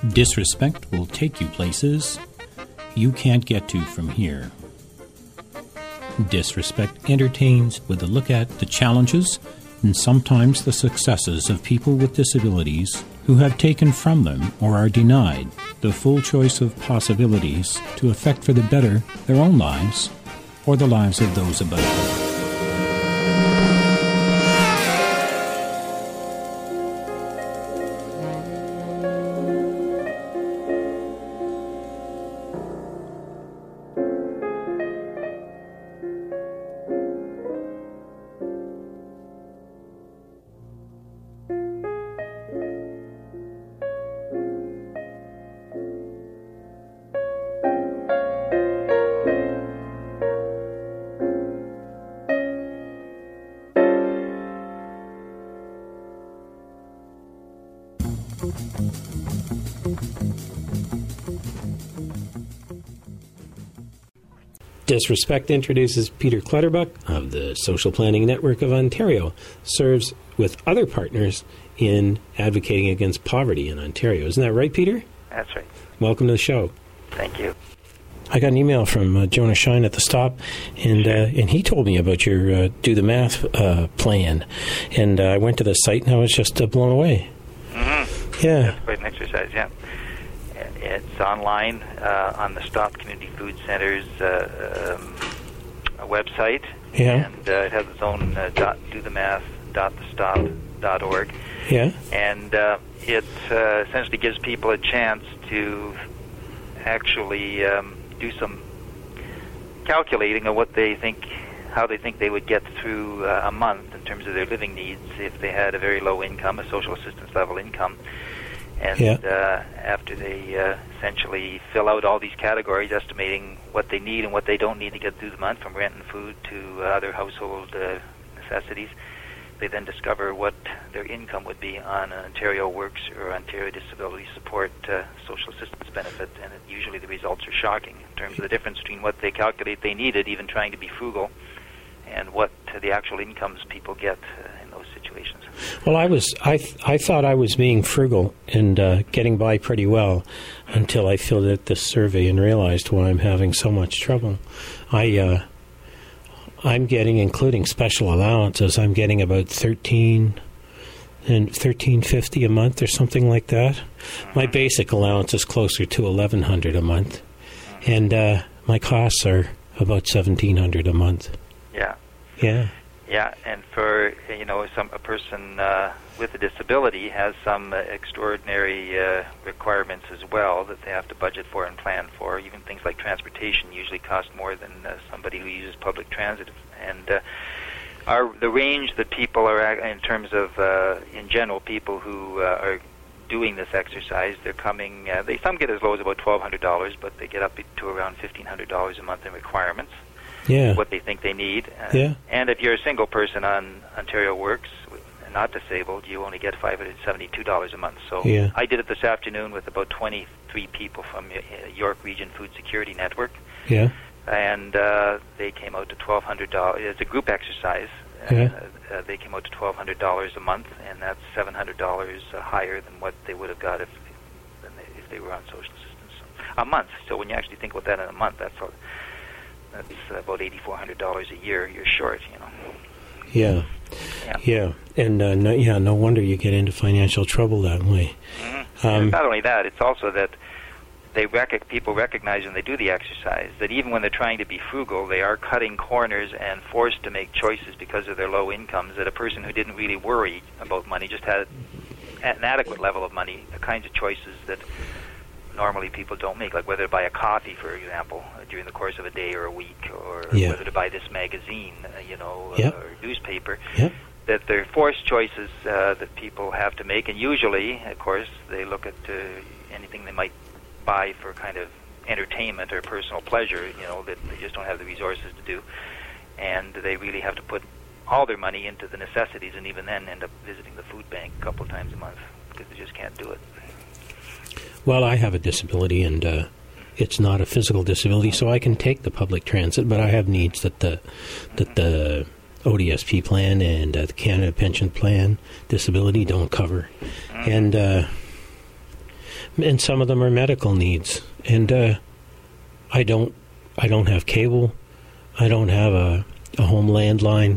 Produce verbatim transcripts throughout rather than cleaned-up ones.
Disrespect will take you places you can't get to from here. Disrespect entertains with a look at the challenges and sometimes the successes of people with disabilities who have taken from them or are denied the full choice of possibilities to affect for the better their own lives or the lives of those about them. Disrespect introduces Peter Clutterbuck of the Social Planning Network of Ontario, serves with other partners in advocating against poverty in Ontario. Isn't that right, Peter? That's right. Welcome to the show. Thank you. I got an email from uh, Jonah Shine at the Stop, and uh, and he told me about your uh, Do the Math uh, plan. And uh, I went to the site, and I was just uh, blown away. Mm-hmm. Yeah. That's quite an exercise, yeah. It's online uh, on the Stop Community Food Center's uh, um, website. Yeah. And uh, it has its own uh, dot, do the math dot the stop dot org. Yeah. And uh, it uh, essentially gives people a chance to actually um, do some calculating of what they think, how they think they would get through uh, a month in terms of their living needs if they had a very low income, a social assistance level income. And yeah. uh, after they uh, essentially fill out all these categories, estimating what they need and what they don't need to get through the month, from rent and food to uh, other household uh, necessities, they then discover what their income would be on an Ontario Works or Ontario Disability Support uh, social assistance benefit. And it, usually the results are shocking in terms of the difference between what they calculate they needed, even trying to be frugal, and what uh, the actual incomes people get uh, in those situations. Well, I was I th- I thought I was being frugal and uh, getting by pretty well until I filled out this survey and realized why I'm having so much trouble. I uh, I'm getting, including special allowances, I'm getting about thirteen and thirteen fifty a month or something like that. My basic allowance is closer to eleven hundred a month, and uh, my costs are about seventeen hundred a month. Yeah. Yeah. Yeah, and for, you know, some a person uh, with a disability has some uh, extraordinary uh, requirements as well that they have to budget for and plan for. Even things like transportation usually cost more than uh, somebody who uses public transit. And uh, our the range that people are at, in terms of, uh, in general, people who uh, are doing this exercise, they're coming, uh, they some get as low as about twelve hundred dollars, but they get up to around fifteen hundred dollars a month in requirements. Yeah. What they think they need. Uh, yeah. And if you're a single person on Ontario Works, not disabled, you only get five hundred seventy-two dollars a month. So yeah. I did it this afternoon with about twenty-three people from uh, York Region Food Security Network. Yeah. And uh, they came out to twelve hundred dollars. It's a group exercise. Yeah. Uh, uh, they came out to twelve hundred dollars a month, and that's seven hundred dollars uh, higher than what they would have got if, than they, if they were on social assistance. A month. So when you actually think about that in a month, that's a That's about eighty-four hundred dollars a year. You're short, you know. Yeah, yeah, yeah, and uh, no, yeah, no wonder you get into financial trouble that way. Mm-hmm. Um, not only that, it's also that they rec- people recognize when they do the exercise that even when they're trying to be frugal, they are cutting corners and forced to make choices because of their low incomes. That a person who didn't really worry about money, just had an adequate level of money, the kinds of choices that normally people don't make, like whether to buy a coffee, for example, uh, during the course of a day or a week, or yeah. whether to buy this magazine, uh, you know, yep. uh, or newspaper. Yep. That they're forced choices uh, that people have to make, and usually, of course, they look at uh, anything they might buy for kind of entertainment or personal pleasure, you know, that they just don't have the resources to do, and they really have to put all their money into the necessities, and even then end up visiting the food bank a couple of times a month because they just can't do it. Well, I have a disability, and uh, it's not a physical disability, so I can take the public transit, but I have needs that the that the O D S P plan and uh, the Canada Pension Plan disability don't cover. And uh, and some of them are medical needs. And uh, I don't, I don't have cable. I don't have a, a home landline.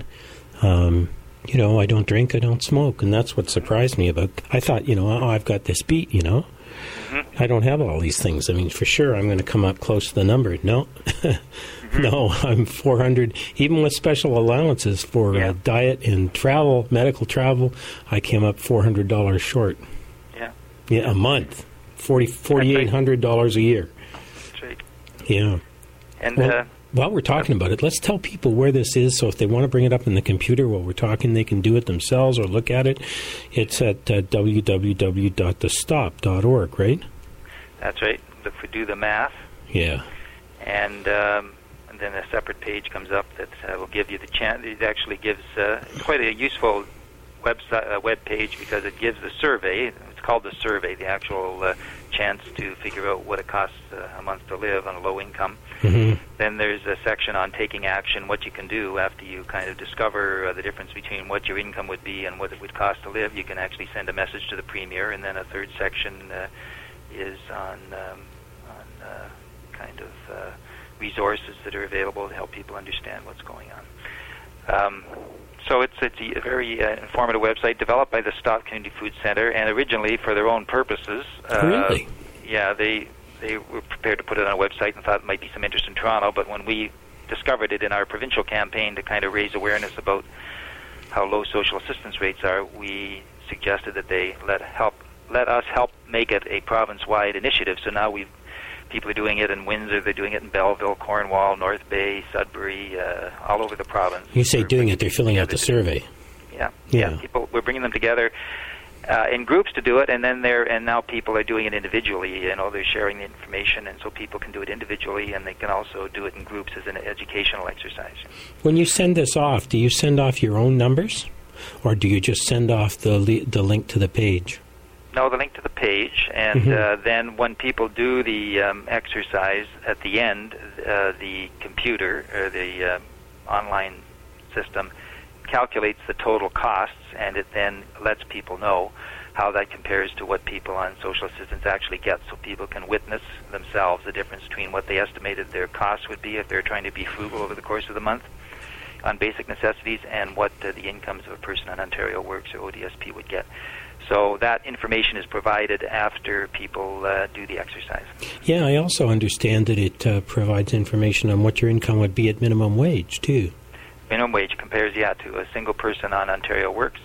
Um, you know, I don't drink. I don't smoke, and that's what surprised me about. I thought, you know, oh, I've got this beat. You know, mm-hmm. I don't have all these things. I mean, for sure, I'm going to come up close to the number. No, mm-hmm. no, I'm four hundred. Even with special allowances for yeah. uh, diet and travel, medical travel, I came up four hundred dollars short. Yeah, yeah, a month, forty forty eight hundred dollars a year. That's right. Yeah, and. Well, uh, While we're talking about it, let's tell people where this is, so if they want to bring it up in the computer while we're talking, they can do it themselves or look at it. It's at uh, w w w dot the stop dot org, right? That's right. If we do the math. Yeah. And, um, and then a separate page comes up that uh, will give you the chance. It actually gives, uh, it's quite a useful website, uh, web page, because it gives the survey. It's called the survey, the actual uh, chance to figure out what it costs uh, a month to live on a low income. Mm-hmm. Then there's a section on taking action, what you can do after you kind of discover uh, the difference between what your income would be and what it would cost to live. You can actually send a message to the Premier. And then a third section uh, is on, um, on uh, kind of uh, resources that are available to help people understand what's going on. Um, so it's, it's a very uh, informative website developed by the Stop Community Food Center, and originally for their own purposes. Uh, really? Yeah, they... They were prepared to put it on a website and thought it might be some interest in Toronto, but when we discovered it in our provincial campaign to kind of raise awareness about how low social assistance rates are, we suggested that they let help let us help make it a province-wide initiative. So now we've people are doing it in Windsor, they're doing it in Belleville, Cornwall, North Bay, Sudbury, uh, all over the province. You say we're doing it, they're filling out the survey. Yeah, yeah. yeah. People, we're bringing them together. Uh, in groups to do it, and then they're and now people are doing it individually. You know, they're sharing the information, and so people can do it individually, and they can also do it in groups as an educational exercise. When you send this off, do you send off your own numbers, or do you just send off the li- the link to the page? No, the link to the page, and mm-hmm. uh, then when people do the um, exercise at the end, uh, the computer or the uh, online system calculates the total costs, and it then lets people know how that compares to what people on social assistance actually get, so people can witness themselves the difference between what they estimated their costs would be if they're trying to be frugal over the course of the month on basic necessities, and what uh, the incomes of a person on Ontario Works or O D S P would get. So that information is provided after people uh, do the exercise. Yeah, I also understand that it uh, provides information on what your income would be at minimum wage, too. Minimum wage compares, yeah, to a single person on Ontario Works,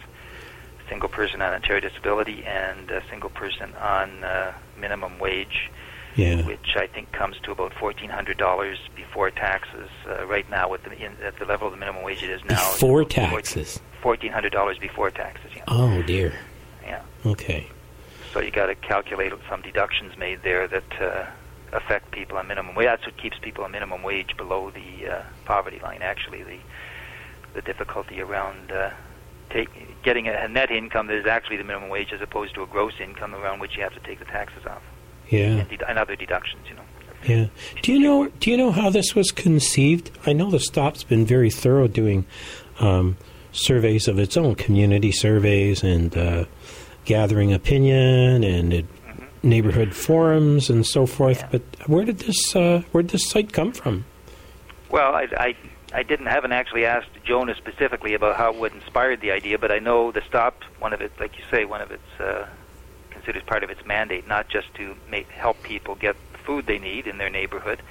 a single person on Ontario Disability, and a single person on uh, minimum wage, yeah. which I think comes to about fourteen hundred dollars before taxes. Uh, right now, with the, in, at the level of the minimum wage it is now. Before taxes? fourteen hundred dollars before taxes, yeah. Oh, dear. Yeah. Okay. So you got to calculate some deductions made there that uh, affect people on minimum wage. That's what keeps people on minimum wage below the uh, poverty line, actually. The the difficulty around uh, take, getting a net income that is actually the minimum wage as opposed to a gross income around which you have to take the taxes off. Yeah. And, de- and other deductions, you know. Yeah. Do you know do you know how this was conceived? I know the Stop's been very thorough doing um, surveys of its own, community surveys and uh, gathering opinion and it, mm-hmm. neighborhood forums and so forth. Yeah. But where did this uh, where did this site come from? Well, I, I I didn't haven't actually asked Jonah specifically about how what inspired the idea, but I know the Stop, one of its, like you say, one of its uh, considered part of its mandate, not just to make, help people get the food they need in their neighborhood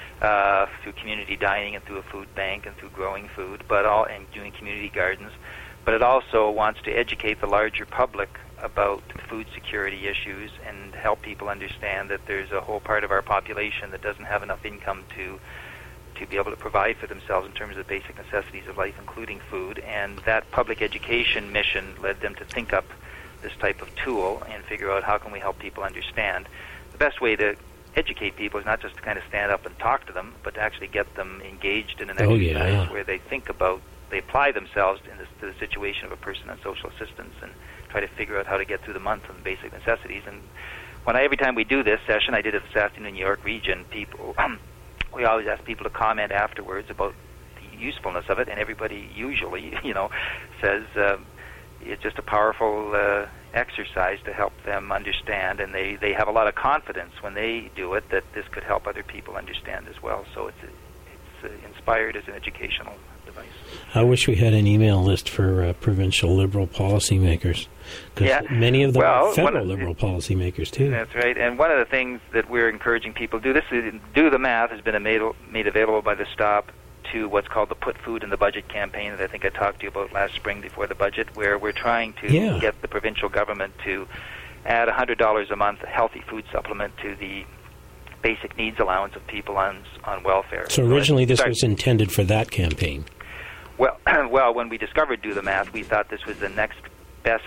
uh, through community dining and through a food bank and through growing food, but all and doing community gardens, but it also wants to educate the larger public about food security issues and help people understand that there's a whole part of our population that doesn't have enough income to to be able to provide for themselves in terms of basic necessities of life, including food. And that public education mission led them to think up this type of tool and figure out how can we help people understand. The best way to educate people is not just to kind of stand up and talk to them, but to actually get them engaged in an oh, exercise yeah. where they think about, they apply themselves in this, to the situation of a person on social assistance and try to figure out how to get through the month on basic necessities. And when I, every time we do this session, I did it this afternoon in New York region, people... we always ask people to comment afterwards about the usefulness of it, and everybody usually, you know, says, uh, it's just a powerful uh, exercise to help them understand, and they, they have a lot of confidence when they do it that this could help other people understand as well. So it's it's uh, inspired as an educational device. I wish we had an email list for uh, provincial Liberal policymakers, because yeah. many of them well, are federal of, Liberal policymakers too. That's right. And one of the things that we're encouraging people to do, this is, Do the Math has been made, made available by the Stop to what's called the Put Food in the Budget campaign that I think I talked to you about last spring before the budget, where we're trying to yeah. get the provincial government to add one hundred dollars a month, a healthy food supplement to the basic needs allowance of people on on welfare. So originally so this start, was intended for that campaign. Well, well, when we discovered Do the Math, we thought this was the next best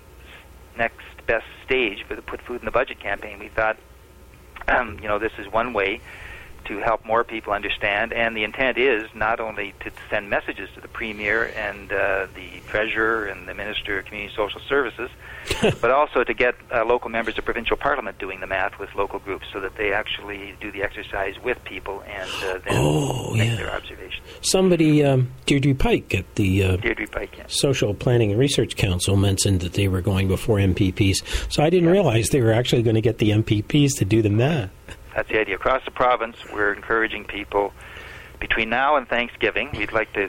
next best stage for the Put Food in the Budget campaign. We thought, um, you know, this is one way to help more people understand, and the intent is not only to send messages to the Premier and uh, the Treasurer and the Minister of Community Social Services, but also to get uh, local members of provincial parliament doing the math with local groups so that they actually do the exercise with people and uh, then oh, make yeah. their observations. Somebody, um, Deirdre Pike at the uh, Deirdre Pike, yeah. Social Planning and Research Council mentioned that they were going before M P Ps, so I didn't yeah. realize they were actually going to get the M P Ps to do the math. That's the idea. Across the province, we're encouraging people between now and Thanksgiving. We'd like to,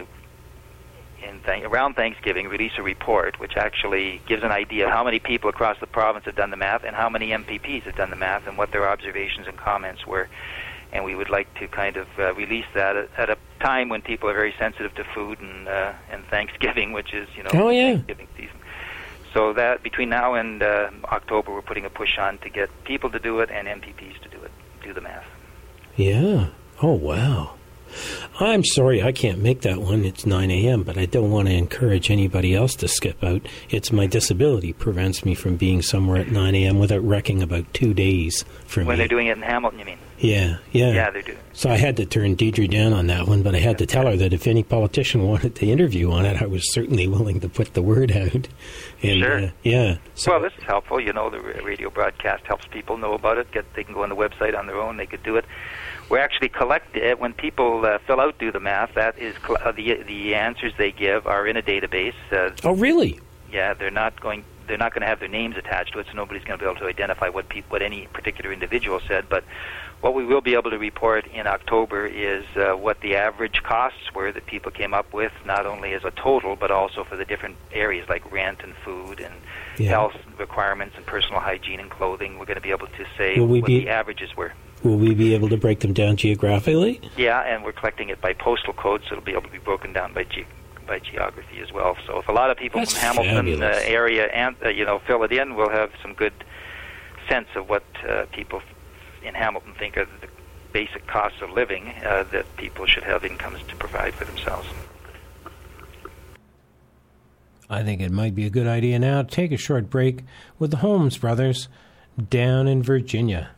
in th- around Thanksgiving, release a report which actually gives an idea of how many people across the province have done the math and how many M P Ps have done the math and what their observations and comments were. And we would like to kind of uh, release that at, at a time when people are very sensitive to food and uh, and Thanksgiving, which is, you know, oh, yeah. Thanksgiving season. So that between now and uh, October, we're putting a push on to get people to do it and M P Ps to do it. Do the math. Yeah. Oh, wow. I'm sorry I can't make that one. It's nine a.m., but I don't want to encourage anybody else to skip out. It's my disability prevents me from being somewhere at nine a.m. without wrecking about two days for when me. When they're doing it in Hamilton, you mean? Yeah, yeah. Yeah, they're doing it. So I had to turn Deirdre down on that one, but I had to tell her that if any politician wanted to interview on it, I was certainly willing to put the word out. And, sure. Uh, yeah. So, well, this is helpful. You know, the radio broadcast helps people know about it. Get They can go on the website on their own. They could do it. We actually collect it. When people uh, fill out Do the Math, that is cl- uh, the the answers they give are in a database. Uh, oh, really? Yeah, they're not going. They're not going to have their names attached to it, so nobody's going to be able to identify what peop- what any particular individual said. But what we will be able to report in October is uh, what the average costs were that people came up with, not only as a total, but also for the different areas like rent and food and yeah. health requirements and personal hygiene and clothing. We're going to be able to say what be, the averages were. Will we be able to break them down geographically? Yeah, and we're collecting it by postal code, so it'll be able to be broken down by ge- by geography as well. So if a lot of people That's from Hamilton uh, area and uh, you know fill it in, we'll have some good sense of what uh, people in Hamilton think are the basic costs of living uh, that people should have incomes to provide for themselves. I think it might be a good idea now to take a short break with the Holmes brothers down in Virginia.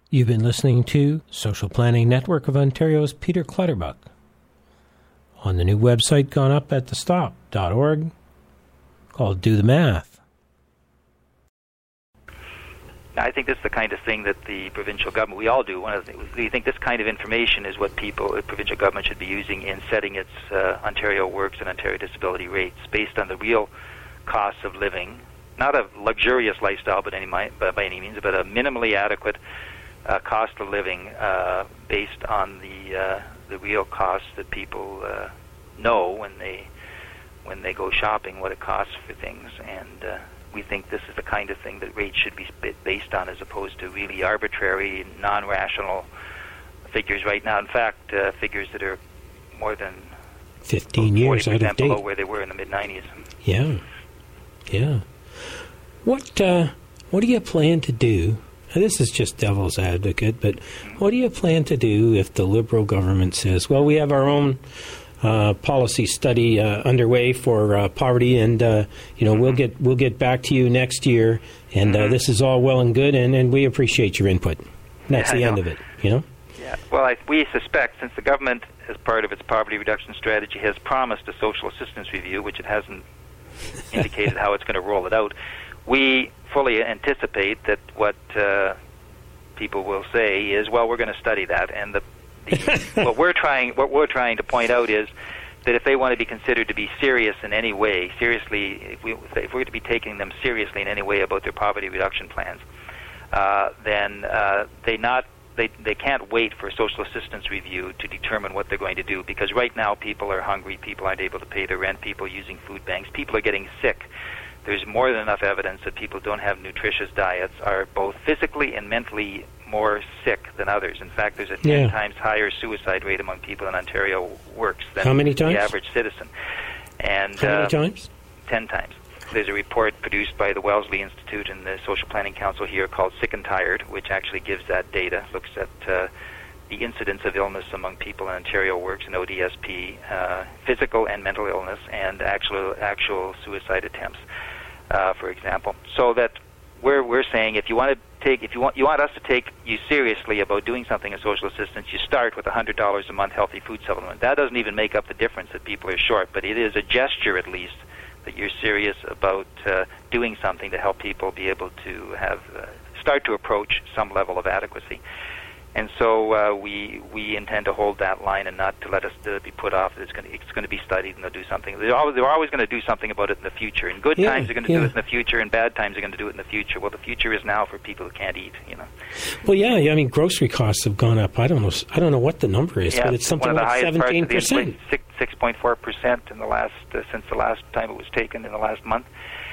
You've been listening to Social Planning Network of Ontario's Peter Clutterbuck on the new website gone up at the stop dot org called Do the Math. I think this is the kind of thing that the provincial government, we all do. One of the things, we think this kind of information is what people, the provincial government should be using in setting its uh, Ontario Works and Ontario Disability rates based on the real costs of living, not a luxurious lifestyle but any, by any means, but a minimally adequate uh, cost of living uh, based on the uh, the real costs that people uh, know when they when they go shopping, what it costs for things. And uh, we think this is the kind of thing that rates should be based on, as opposed to really arbitrary, non-rational figures right now. In fact, uh, figures that are more than fifteen years out of date, below where they were in the mid nineties. Yeah, yeah. What uh, what do you plan to do? Now, this is just devil's advocate, but what do you plan to do if the Liberal government says, well, we have our own uh, policy study uh, underway for uh, poverty, and uh, you know, mm-hmm. we'll get we'll get back to you next year, and mm-hmm. uh, this is all well and good, and, and we appreciate your input. That's yeah, the I end know. of it, you know? Yeah. Well, I, we suspect, since the government, as part of its poverty reduction strategy, has promised a social assistance review, which it hasn't indicated how it's going to roll it out, we fully anticipate that what uh, people will say is, well, we're going to study that, and the, the what we're trying what we're trying to point out is that if they want to be considered to be serious in any way, seriously, if, we, if we're to be taking them seriously in any way about their poverty reduction plans, uh, then uh, they not they they can't wait for a social assistance review to determine what they're going to do, because right now people are hungry, people aren't able to pay their rent, people are using food banks, people are getting sick. There's more than enough evidence that people who don't have nutritious diets are both physically and mentally more sick than others. In fact, there's a ten yeah. times higher suicide rate among people in Ontario Works than How many times? the average citizen. And How many uh, times? Ten times. There's a report produced by the Wellesley Institute and the Social Planning Council here called Sick and Tired, which actually gives that data, looks at uh, the incidence of illness among people in Ontario Works and O D S P, uh, physical and mental illness, and actual actual suicide attempts, uh, for example. So that we're we're saying, if you want to take, if you want you want us to take you seriously about doing something in social assistance, you start with a hundred dollars a month healthy food supplement. That doesn't even make up the difference that people are short, but it is a gesture, at least, that you're serious about uh, doing something to help people be able to have uh, start to approach some level of adequacy. And so uh, we we intend to hold that line and not to let us uh, be put off. It's going to it's going to be studied, and they'll do something. They're always, they're always going to do something about it in the future. In good yeah, times, they're going to yeah. do it in the future. In bad times, they're going to do it in the future. Well, the future is now for people who can't eat. You know. Well, yeah. I mean, grocery costs have gone up. I don't know. I don't know what the number is, yeah, but it's something like seventeen percent. Six point four percent in the last uh, since the last time it was taken in the last month,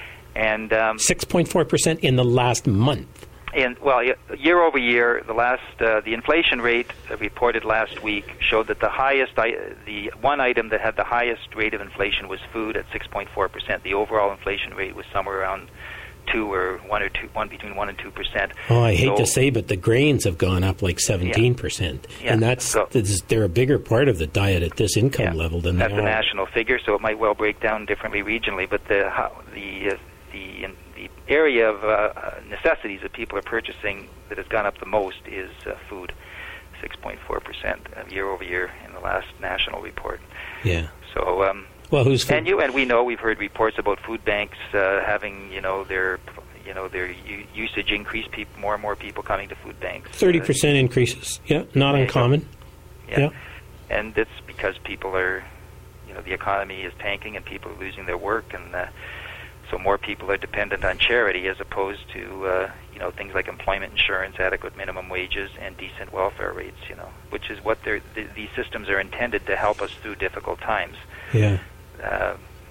and um, six point four percent in the last month. And well, year over year, the last uh, the inflation rate reported last week showed that the highest, the one item that had the highest rate of inflation was food at six point four percent. The overall inflation rate was somewhere around two or one or two, one between one and two percent. Oh, I hate so, to say, but the grains have gone up like seventeen yeah. percent, yeah. and that's, so, that's they're a bigger part of the diet at this income yeah. level than that's they a are. national figure, so it might well break down differently regionally. But the how, the uh, the in, the area of uh, necessities that people are purchasing that has gone up the most is uh, food, six point four percent year over year in the last national report. Yeah. So. Um, well, who's food? and you and we know we've heard reports about food banks uh, having you know their you know their u- usage increase. People, more and more people coming to food banks. Thirty uh, percent increases. Yeah, not uncommon. Yeah. yeah. And it's because people are, you know, the economy is tanking and people are losing their work, and uh, so more people are dependent on charity as opposed to, uh, you know, things like employment insurance, adequate minimum wages, and decent welfare rates, you know, which is what they're, th- these systems are intended to help us through difficult times. Yeah. Uh,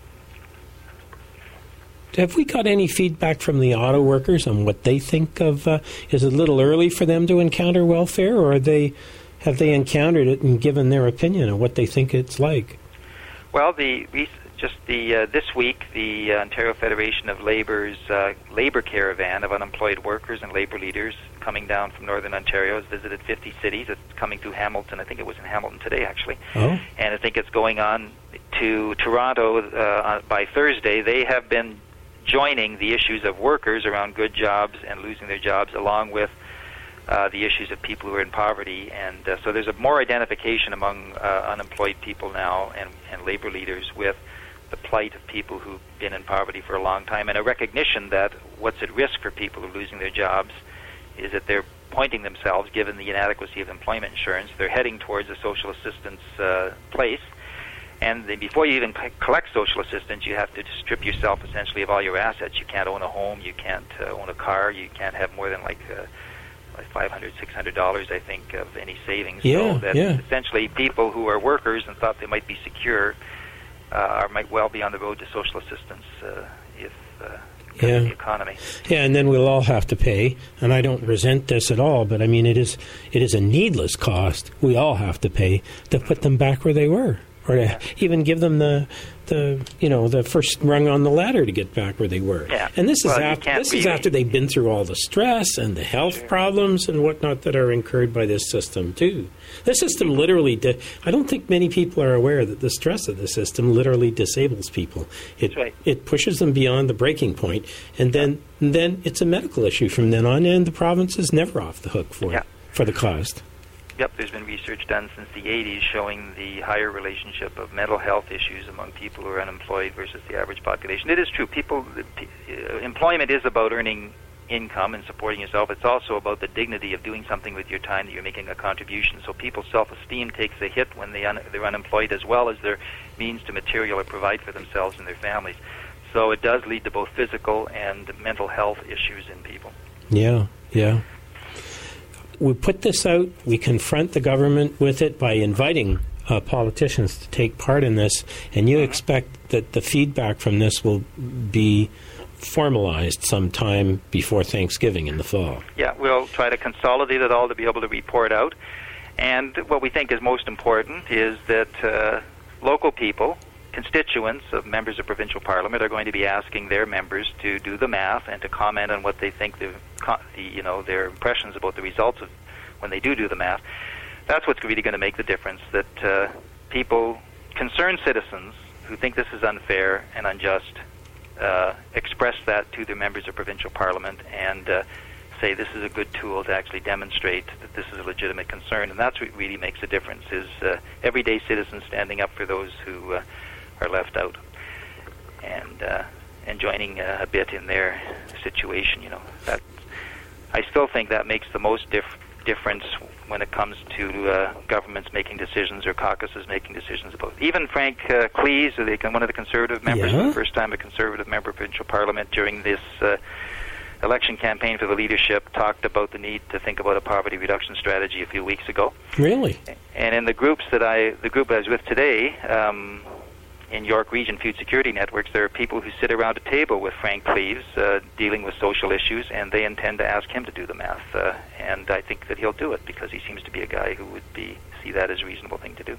Have we got any feedback from the auto workers on what they think of, uh, is it a little early for them to encounter welfare, or are they, have they encountered it and given their opinion on what they think it's like? Well, the just the uh, this week, the uh, Ontario Federation of Labour's uh, Labour Caravan of unemployed workers and labour leaders coming down from Northern Ontario has visited fifty cities. It's coming through Hamilton. I think it was in Hamilton today, actually. Oh. And I think it's going on to Toronto uh, by Thursday. They have been joining the issues of workers around good jobs and losing their jobs, along with uh, the issues of people who are in poverty. And uh, so there's a more identification among uh, unemployed people now and, and labor leaders with the plight of people who've been in poverty for a long time, and a recognition that what's at risk for people who are losing their jobs is that they're pointing themselves, given the inadequacy of employment insurance, they're heading towards a social assistance uh, place. And then before you even c- collect social assistance, you have to strip yourself essentially of all your assets. You can't own a home, you can't uh, own a car, you can't have more than like, uh, like five hundred dollars, six hundred dollars, I think, of any savings. Yeah, so that yeah. essentially people who are workers and thought they might be secure uh, are might well be on the road to social assistance uh, if uh, yeah. the economy. Yeah, and then we'll all have to pay, and I don't resent this at all, but I mean, it is it is a needless cost we all have to pay to put them back where they were, or to Yeah. even give them the the you know the first rung on the ladder to get back where they were. Yeah. And this is Well, you after can't this is really- after they've been through all the stress and the health Sure. problems and whatnot that are incurred by this system too. This system literally di- I don't think many people are aware that the stress of the system literally disables people. It That's right. it pushes them beyond the breaking point, and then and then it's a medical issue from then on, and the province is never off the hook for Yeah. for the cost. Yep, there's been research done since the eighties showing the higher relationship of mental health issues among people who are unemployed versus the average population. It is true. People, uh, employment is about earning income and supporting yourself. It's also about the dignity of doing something with your time, that you're making a contribution. So people's self-esteem takes a hit when they un- they're unemployed, as well as their means to material or provide for themselves and their families. So it does lead to both physical and mental health issues in people. Yeah, yeah. We put this out, we confront the government with it by inviting uh, politicians to take part in this, and you expect that the feedback from this will be formalized sometime before Thanksgiving in the fall. Yeah, we'll try to consolidate it all to be able to report out. And what we think is most important is that uh, local people, constituents of members of provincial parliament, are going to be asking their members to do the math and to comment on what they think the, the you know their impressions about the results of when they do do the math. That's what's really going to make the difference. That uh, people, concerned citizens who think this is unfair and unjust, uh, express that to their members of provincial parliament and uh, say this is a good tool to actually demonstrate that this is a legitimate concern. And that's what really makes a difference, is uh, everyday citizens standing up for those who uh, are left out and uh, and joining uh, a bit in their situation. You know, that I still think that makes the most dif- difference when it comes to uh, governments making decisions or caucuses making decisions about. Even Frank uh, Cleese, who they, one of the Conservative members, Yeah. for the first time a Conservative member of provincial parliament during this uh, election campaign for the leadership, talked about the need to think about a poverty reduction strategy a few weeks ago. Really? And in the groups that I, the group I was with today, um, in York Region Food Security Networks, there are people who sit around a table with Frank Cleves uh, dealing with social issues, and they intend to ask him to do the math. Uh, and I think that he'll do it because he seems to be a guy who would be see that as a reasonable thing to do.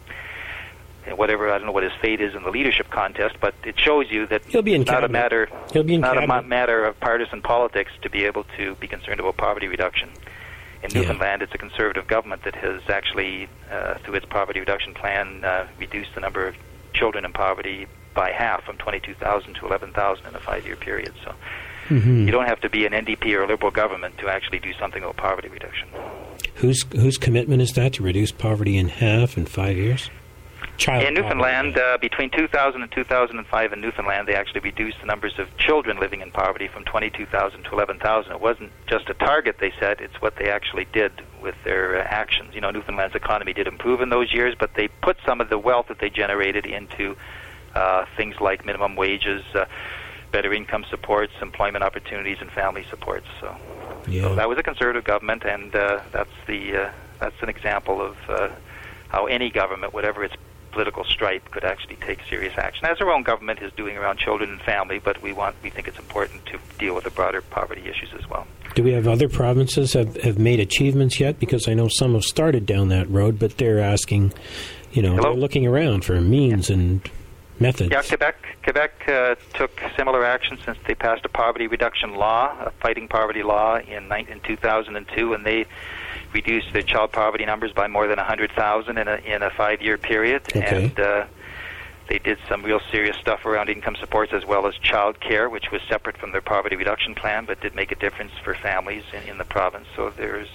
And whatever, I don't know what his fate is in the leadership contest, but it shows you that He'll be in it's not a cabinet. matter, He'll be in not a cabinet. ma- matter of partisan politics to be able to be concerned about poverty reduction. In Yeah. Newfoundland, it's a Conservative government that has actually, uh, through its poverty reduction plan, uh, reduced the number of children in poverty by half, from twenty-two thousand to eleven thousand in a five-year period. So Mm-hmm. you don't have to be an N D P or a Liberal government to actually do something about poverty reduction. Whose whose commitment is that to reduce poverty in half in five years? Child In Newfoundland, poverty. uh, between two thousand and two thousand five in Newfoundland, they actually reduced the numbers of children living in poverty from twenty-two thousand to eleven thousand. It wasn't just a target they set, it's what they actually did with their uh, actions. You know, Newfoundland's economy did improve in those years, but they put some of the wealth that they generated into uh, things like minimum wages, uh, better income supports, employment opportunities, and family supports. So, Yeah. so that was a Conservative government, and uh, that's the uh, that's an example of uh, how any government, whatever its political stripe, could actually take serious action, as our own government is doing around children and family. But we want, we think it's important to deal with the broader poverty issues as well. Do we have other provinces have have made achievements yet? Because I know some have started down that road, but they're asking, you know, Hello? they're looking around for means and methods. Yeah, Quebec Quebec uh, took similar action since they passed a poverty reduction law, a fighting poverty law, in, ni- in two thousand two, and they reduced their child poverty numbers by more than one hundred thousand in a, in a five-year period. Okay. And uh, they did some real serious stuff around income supports as well as child care, which was separate from their poverty reduction plan, but did make a difference for families in, in the province. So there's uh,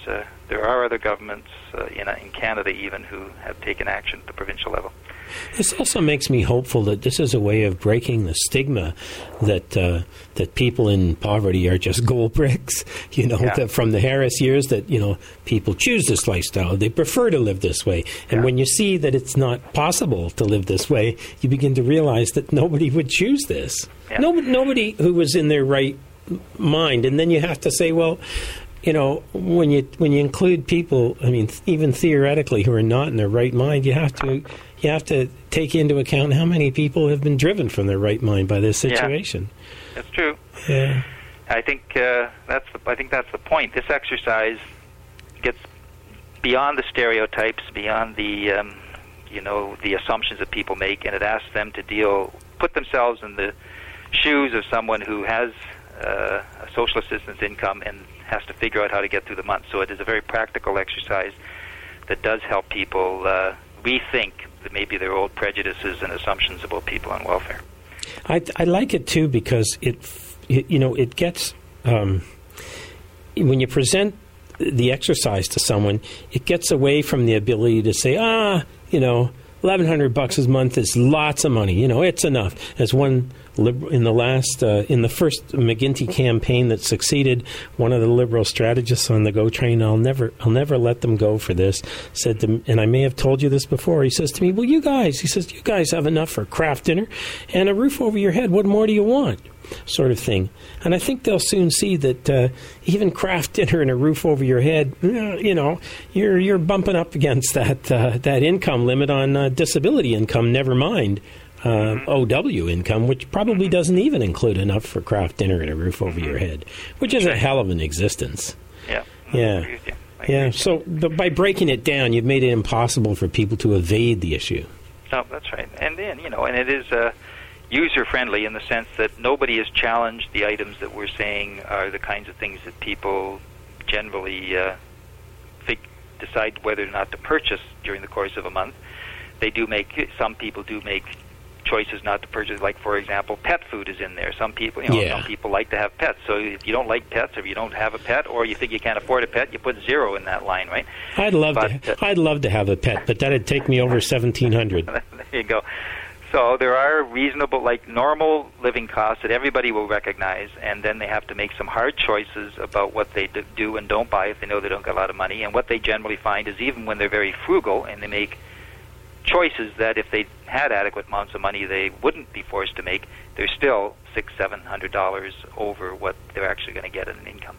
there are other governments uh, in, in Canada even who have taken action at the provincial level. This also makes me hopeful that this is a way of breaking the stigma that uh, that people in poverty are just gold bricks. You know, yeah. that from the Harris years, that you know people choose this lifestyle, they prefer to live this way, and yeah. when you see that it's not possible to live this way, you begin to realize that nobody would choose this. Yeah. Nobody, nobody who was in their right mind, and then you have to say, well, you know, when you when you include people, I mean, even theoretically, who are not in their right mind, you have to you have to take into account how many people have been driven from their right mind by this situation. Yeah, that's true. Yeah, I think uh, that's the, I think that's the point. This exercise gets beyond the stereotypes, beyond the um, you know the assumptions that people make, and it asks them to deal, put themselves in the shoes of someone who has uh, a social assistance income and has to figure out how to get through the month. So it is a very practical exercise that does help people uh, rethink maybe their old prejudices and assumptions about people on welfare. I, I like it too because it, it you know, it gets um, when you present the exercise to someone, it gets away from the ability to say, ah, you know, eleven hundred bucks a month is lots of money. You know, it's enough. As one liberal, in the last, uh, in the first McGuinty campaign that succeeded, one of the Liberal strategists on the GO train, I'll never, I'll never let them go for this, said to me, and I may have told you this before, he says to me, well, you guys, he says, you guys have enough for craft dinner and a roof over your head. What more do you want? Sort of thing. And I think they'll soon see that uh, even craft dinner and a roof over your head, you know, you're you're bumping up against that uh, that income limit on uh, disability income, never mind uh, O W income, which probably doesn't even include enough for craft dinner and a roof over your head, which is a hell of an existence. Yeah. Yeah. Yeah. So but by breaking it down, you've made it impossible for people to evade the issue. No, that's right. And then, you know, and it is uh, user-friendly in the sense that nobody has challenged the items that we're saying are the kinds of things that people generally uh, think, decide whether or not to purchase during the course of a month. They do make, some people do make choices not to purchase, like, for example, pet food is in there. Some people, you know, yeah. some people like to have pets. So if you don't like pets, or if you don't have a pet, or you think you can't afford a pet, you put zero in that line, right? I'd love but, to. Uh, I'd love to have a pet, but that'd take me over seventeen hundred. There you go. So there are reasonable, like normal living costs that everybody will recognize, and then they have to make some hard choices about what they do and don't buy if they know they don't got a lot of money. And what they generally find is even when they're very frugal and they make choices that if they had adequate amounts of money they wouldn't be forced to make, they're still six, seven hundred dollars over what they're actually going to get in an income.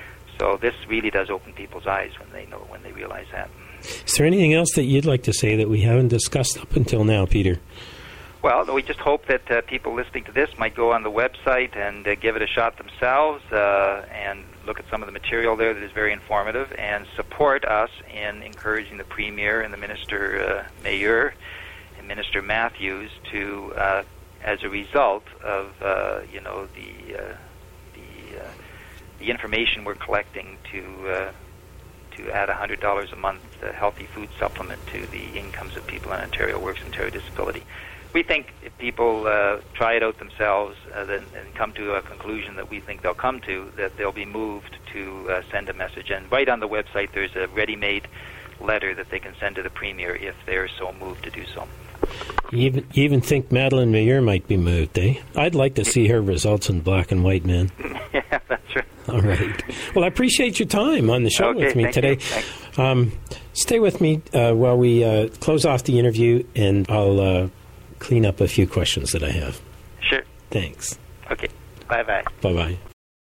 So this really does open people's eyes when they know, when they realize that. Is there anything else that you'd like to say that we haven't discussed up until now, Peter? Well, we just hope that uh, people listening to this might go on the website and uh, give it a shot themselves uh, and look at some of the material there that is very informative, and support us in encouraging the Premier and the Minister uh, Mayor and Minister Matthews to, uh, as a result of uh, you know the uh, the uh, the information we're collecting, to uh, to add one hundred dollars a month uh, healthy food supplement to the incomes of people in Ontario Works Ontario Disability. We think if people uh, try it out themselves uh, then, and come to a conclusion that we think they'll come to, that they'll be moved to uh, send a message. And right on the website there's a ready-made letter that they can send to the Premier if they're so moved to do so. You even, you even think Madeleine Mayer might be moved, eh? I'd like to see her results in black and white, man. Yeah, that's right. All right. Well, I appreciate your time on the show okay, with me thank today. Um, stay with me uh, while we uh, close off the interview, and I'll uh, clean up a few questions that I have. Sure. Thanks. Okay. Bye-bye. Bye-bye.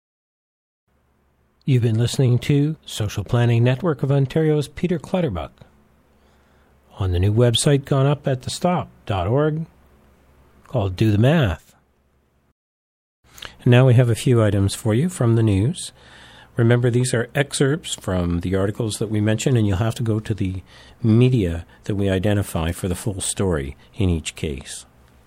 You've been listening to Social Planning Network of Ontario's Peter Clutterbuck on the new website gone up at the stop dot org called Do the Math. And now we have a few items for you from the news. Remember, these are excerpts from the articles that we mentioned, and you'll have to go to the media that we identify for the full story in each case.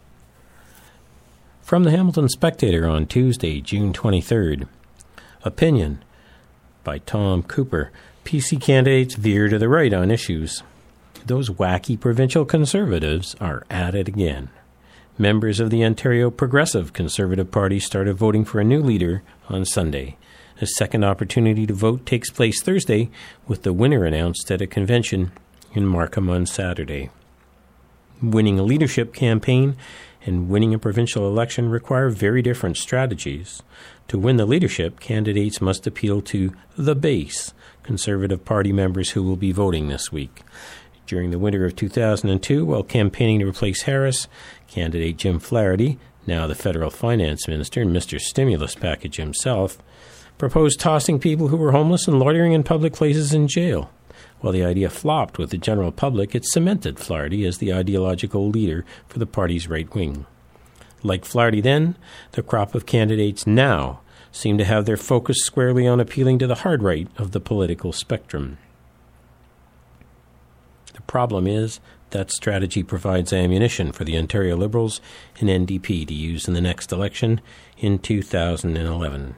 From the Hamilton Spectator on Tuesday, June twenty-third, opinion by Tom Cooper. P C candidates veer to the right on issues. Those wacky provincial conservatives are at it again. Members of the Ontario Progressive Conservative Party started voting for a new leader on Sunday. A second opportunity to vote takes place Thursday, with the winner announced at a convention in Markham on Saturday. Winning a leadership campaign and winning a provincial election require very different strategies. To win the leadership, candidates must appeal to the base, Conservative Party members who will be voting this week. During the winter of two thousand two, while campaigning to replace Harris, candidate Jim Flaherty, now the federal finance minister and Mister Stimulus Package himself, proposed tossing people who were homeless and loitering in public places in jail. While the idea flopped with the general public, it cemented Flaherty as the ideological leader for the party's right wing. Like Flaherty then, the crop of candidates now seem to have their focus squarely on appealing to the hard right of the political spectrum. The problem is that strategy provides ammunition for the Ontario Liberals and N D P to use in the next election in two thousand eleven.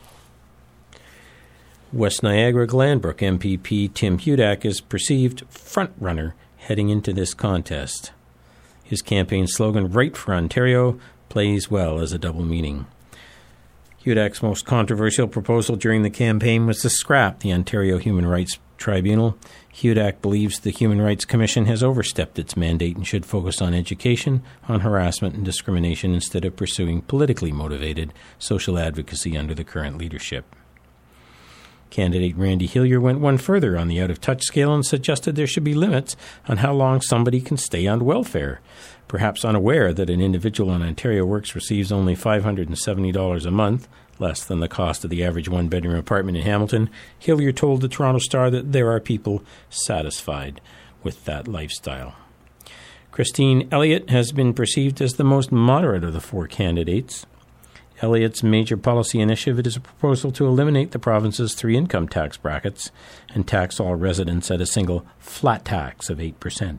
West Niagara-Glanbrook M P P Tim Hudak is perceived front-runner heading into this contest. His campaign slogan, Right for Ontario, plays well as a double meaning. Hudak's most controversial proposal during the campaign was to scrap the Ontario Human Rights Tribunal. Hudak believes the Human Rights Commission has overstepped its mandate and should focus on education, on harassment and discrimination instead of pursuing politically motivated social advocacy under the current leadership. Candidate Randy Hillier went one further on the out-of-touch scale and suggested there should be limits on how long somebody can stay on welfare. Perhaps unaware that an individual in Ontario Works receives only five hundred seventy dollars a month, less than the cost of the average one-bedroom apartment in Hamilton, Hillier told the Toronto Star that there are people satisfied with that lifestyle. Christine Elliott has been perceived as the most moderate of the four candidates. Elliott's major policy initiative is a proposal to eliminate the province's three income tax brackets and tax all residents at a single flat tax of eight percent.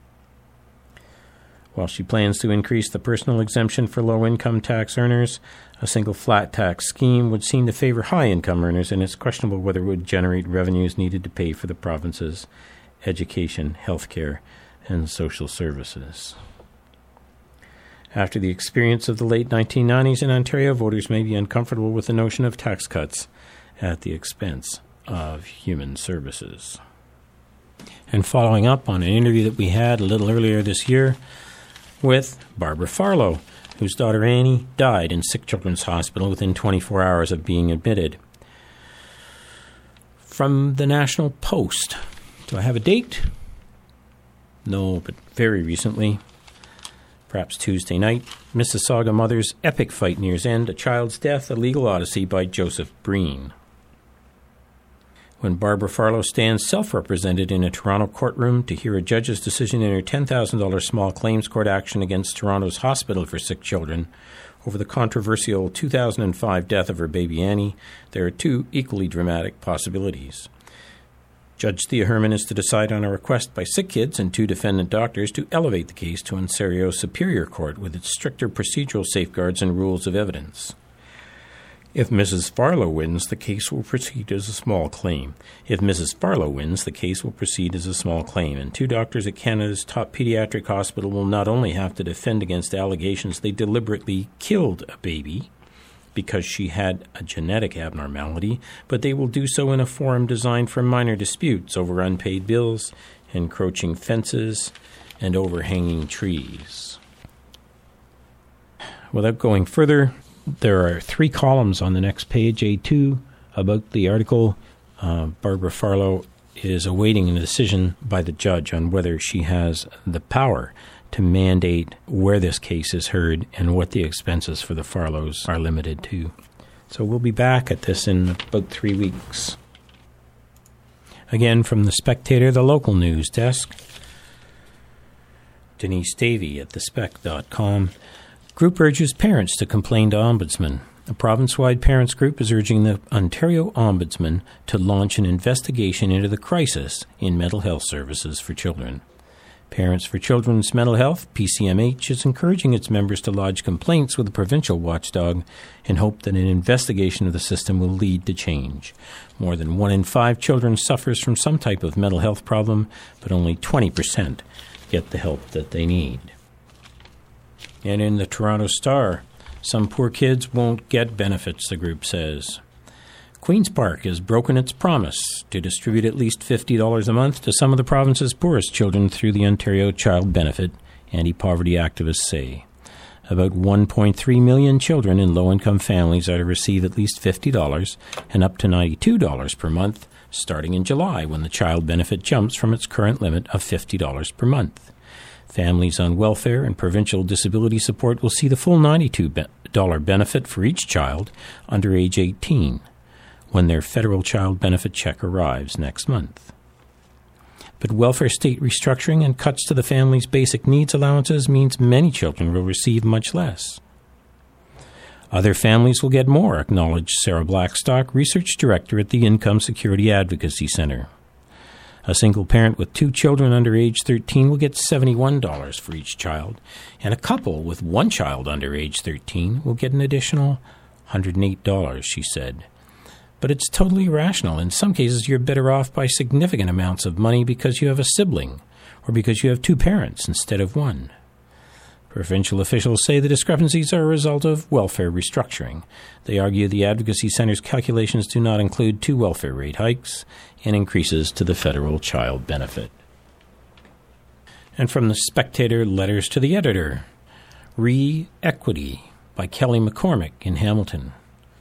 While she plans to increase the personal exemption for low-income tax earners, a single flat tax scheme would seem to favor high-income earners, and it's questionable whether it would generate revenues needed to pay for the province's education, health care, and social services. After the experience of the late nineteen nineties in Ontario, voters may be uncomfortable with the notion of tax cuts at the expense of human services. And following up on an interview that we had a little earlier this year with Barbara Farlow, whose daughter Annie died in Sick Children's Hospital within twenty-four hours of being admitted. From the National Post. Do I have a date? No, but very recently, perhaps Tuesday night, Mississauga mother's epic fight nears end, a child's death, a legal odyssey by Joseph Breen. When Barbara Farlow stands self-represented in a Toronto courtroom to hear a judge's decision in her ten thousand dollars small claims court action against Toronto's Hospital for Sick Children over the controversial two thousand five death of her baby Annie, there are two equally dramatic possibilities. Judge Thea Herman is to decide on a request by sick kids and two defendant doctors to elevate the case to Ontario's Superior Court with its stricter procedural safeguards and rules of evidence. If Missus Farlow wins, the case will proceed as a small claim. If Missus Farlow wins, the case will proceed as a small claim, and two doctors at Canada's top pediatric hospital will not only have to defend against allegations they deliberately killed a baby because she had a genetic abnormality, but they will do so in a forum designed for minor disputes over unpaid bills, encroaching fences, and overhanging trees. Without going further, there are three columns on the next page, A two, about the article. Uh, Barbara Farlow is awaiting a decision by the judge on whether she has the power to mandate where this case is heard and what the expenses for the Farlows are limited to. So we'll be back at this in about three weeks. Again, from The Spectator, the local news desk, Denise Davey at the spec dot com. Group urges parents to complain to Ombudsman. A province-wide parents group is urging the Ontario Ombudsman to launch an investigation into the crisis in mental health services for children. Parents for Children's Mental Health, P C M H, is encouraging its members to lodge complaints with the provincial watchdog in hope that an investigation of the system will lead to change. More than one in five children suffers from some type of mental health problem, but only twenty percent get the help that they need. And in the Toronto Star, some poor kids won't get benefits, the group says. Queen's Park has broken its promise to distribute at least fifty dollars a month to some of the province's poorest children through the Ontario Child Benefit, anti-poverty activists say. About one point three million children in low-income families are to receive at least fifty dollars and up to ninety-two dollars per month, starting in July when the child benefit jumps from its current limit of fifty dollars per month. Families on welfare and provincial disability support will see the full ninety-two dollars benefit for each child under age eighteen when their federal child benefit check arrives next month. But welfare state restructuring and cuts to the family's basic needs allowances means many children will receive much less. Other families will get more, acknowledged Sarah Blackstock, research director at the Income Security Advocacy Centre. A single parent with two children under age thirteen will get seventy-one dollars for each child, and a couple with one child under age thirteen will get an additional one hundred eight dollars, she said. But it's totally irrational. In some cases, you're better off by significant amounts of money because you have a sibling or because you have two parents instead of one. Provincial officials say the discrepancies are a result of welfare restructuring. They argue the Advocacy Centre's calculations do not include two welfare rate hikes and increases to the federal child benefit. And from the Spectator, letters to the editor. Re-Equity by Kelly McCormick in Hamilton.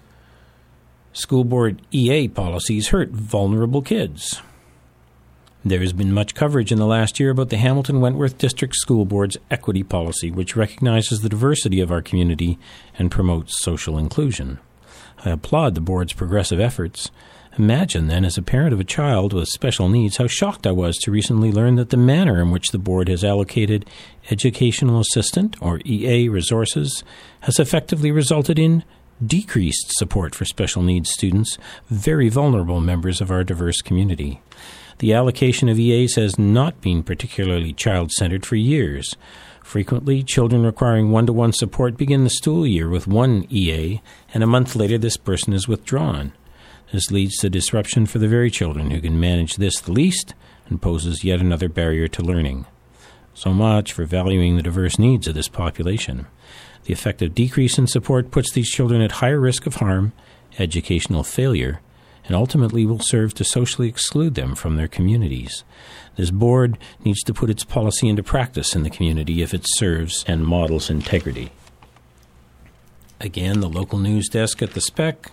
School board E A policies hurt vulnerable kids. There has been much coverage in the last year about the Hamilton-Wentworth District School Board's equity policy, which recognizes the diversity of our community and promotes social inclusion. I applaud the board's progressive efforts. Imagine, then, as a parent of a child with special needs, how shocked I was to recently learn that the manner in which the board has allocated educational assistant, or E A, resources has effectively resulted in decreased support for special needs students, very vulnerable members of our diverse community. The allocation of E As has not been particularly child-centered for years. Frequently, children requiring one-to-one support begin the school year with one E A, and a month later this person is withdrawn. This leads to disruption for the very children who can manage this the least and poses yet another barrier to learning. So much for valuing the diverse needs of this population. The effective decrease in support puts these children at higher risk of harm, educational failure, and ultimately will serve to socially exclude them from their communities. This board needs to put its policy into practice in the community if it serves and models integrity. Again, the local news desk at the Spec.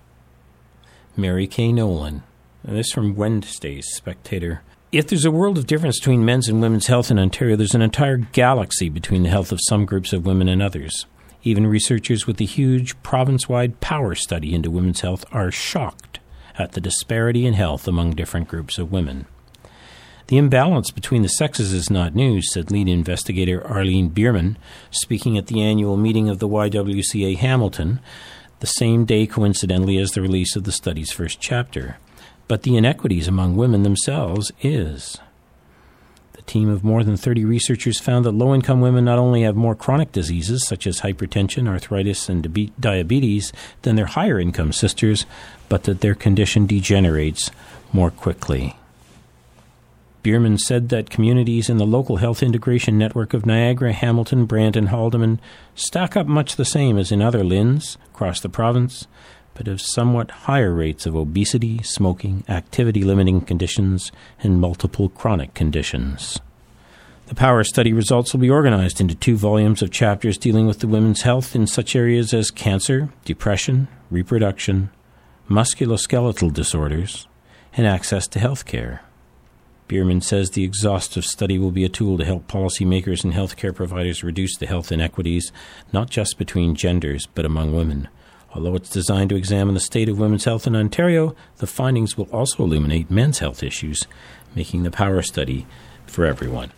Mary Kay Nolan. And this from Wednesday's Spectator. If there's a world of difference between men's and women's health in Ontario, there's an entire galaxy between the health of some groups of women and others. Even researchers with the huge province-wide Power study into women's health are shocked at the disparity in health among different groups of women. The imbalance between the sexes is not news, said lead investigator Arlene Bierman, speaking at the annual meeting of the Y W C A Hamilton, the same day coincidentally as the release of the study's first chapter. But the inequities among women themselves is. The team of more than thirty researchers found that low-income women not only have more chronic diseases such as hypertension, arthritis, and debe- diabetes than their higher-income sisters, but that their condition degenerates more quickly. Bierman said that communities in the local health integration network of Niagara, Hamilton, Brandon, Haldimand stack up much the same as in other L I Ns across the province, but have somewhat higher rates of obesity, smoking, activity-limiting conditions, and multiple chronic conditions. The Power study results will be organized into two volumes of chapters dealing with the women's health in such areas as cancer, depression, reproduction, musculoskeletal disorders, and access to health care. Bierman says the exhaustive study will be a tool to help policymakers and healthcare providers reduce the health inequities, not just between genders, but among women. Although it's designed to examine the state of women's health in Ontario, the findings will also illuminate men's health issues, making the Power study for everyone.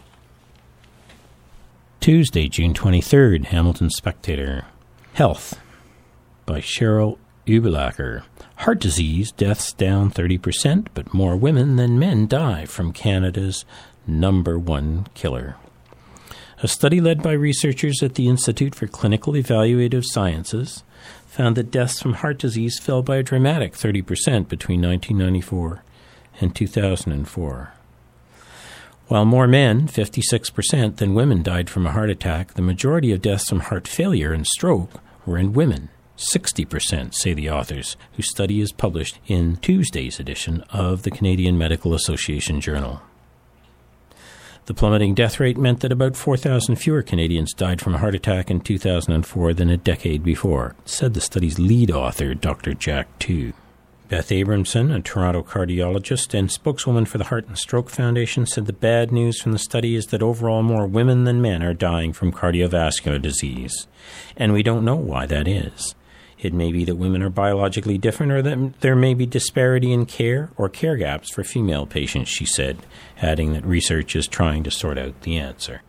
Tuesday, June twenty-third, Hamilton Spectator. Health by Cheryl Ubelacher. Heart disease deaths down thirty percent, but more women than men die from Canada's number one killer. A study led by researchers at the Institute for Clinical Evaluative Sciences found that deaths from heart disease fell by a dramatic thirty percent between nineteen ninety-four and two thousand four. While more men, fifty-six percent, than women died from a heart attack, the majority of deaths from heart failure and stroke were in women, sixty percent, say the authors, whose study is published in Tuesday's edition of the Canadian Medical Association Journal. The plummeting death rate meant that about four thousand fewer Canadians died from a heart attack in two thousand four than a decade before, said the study's lead author, Doctor Jack Tu. Beth Abramson, a Toronto cardiologist and spokeswoman for the Heart and Stroke Foundation, said the bad news from the study is that overall more women than men are dying from cardiovascular disease. And we don't know why that is. It may be that women are biologically different, or that there may be disparity in care or care gaps for female patients, she said, adding that research is trying to sort out the answer.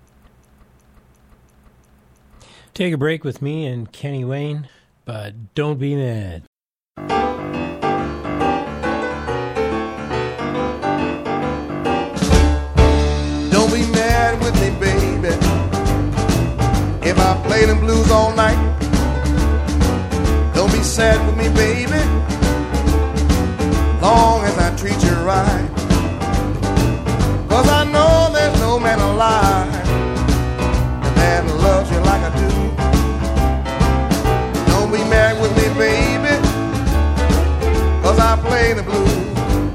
Take a break with me and Kenny Wayne, but don't be mad. Don't be mad with me, baby, if I play them blues all night. Don't be sad with me, baby, long as I treat you right. 'Cause I know there's no man alive that loves you like I do. Don't be mad with me, baby, 'cause I play the blues.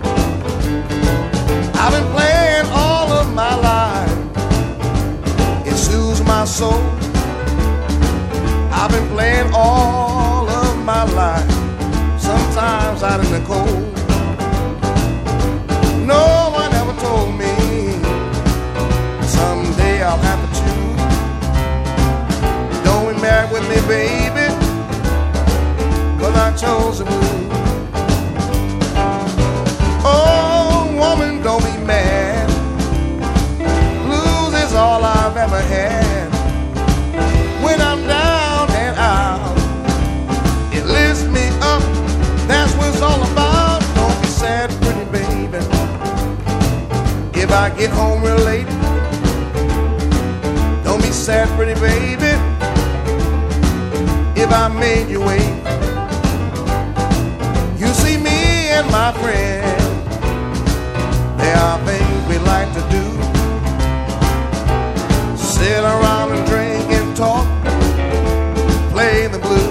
I've been playing all of my life. It soothes my soul. I've been playing all of my life, sometimes out in the cold. No one ever told me someday I'll have to choose. Don't be mad with me, baby, 'cause I chose the blues. Oh, woman, don't be mad. Blues is all I've ever had. When I'm down and out, it lifts me up. That's what it's all about. Don't be sad, pretty baby, if I get home real late. Don't be sad, pretty baby, if I made you wait. You see, me and my friend, there are things we like to do. Sit around and drink and talk, play the blues.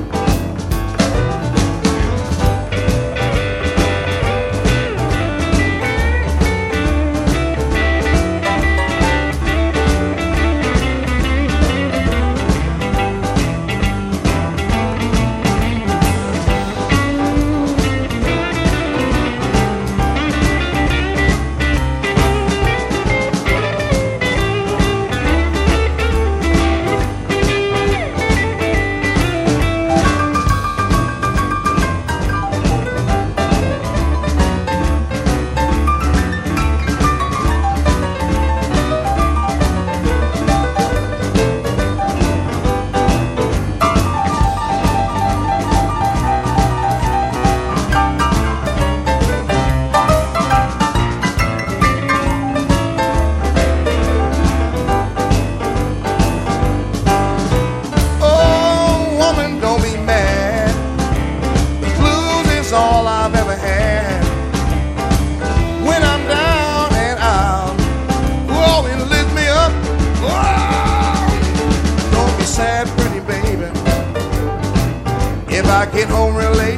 Get home real late.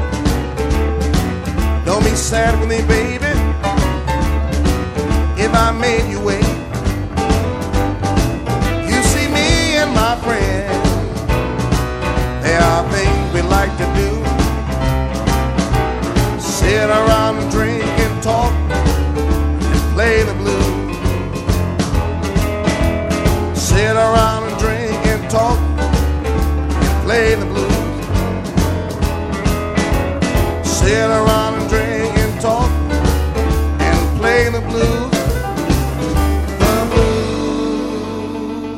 Don't be sad with me, baby, if I made you wait. You see, me and my friends, there are things we like to do. Sit around and drink and talk and play the blues. Sit around and drink and talk and play the blues. Sit around and drink and talk and play the blues, the blues.